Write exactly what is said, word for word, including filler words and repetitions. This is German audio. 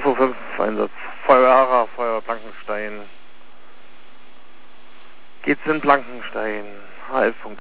zwei fünf, Einsatz. Feuerwehr Hara, Feuerwehr Blankenstein. Geht's in Blankenstein? H F.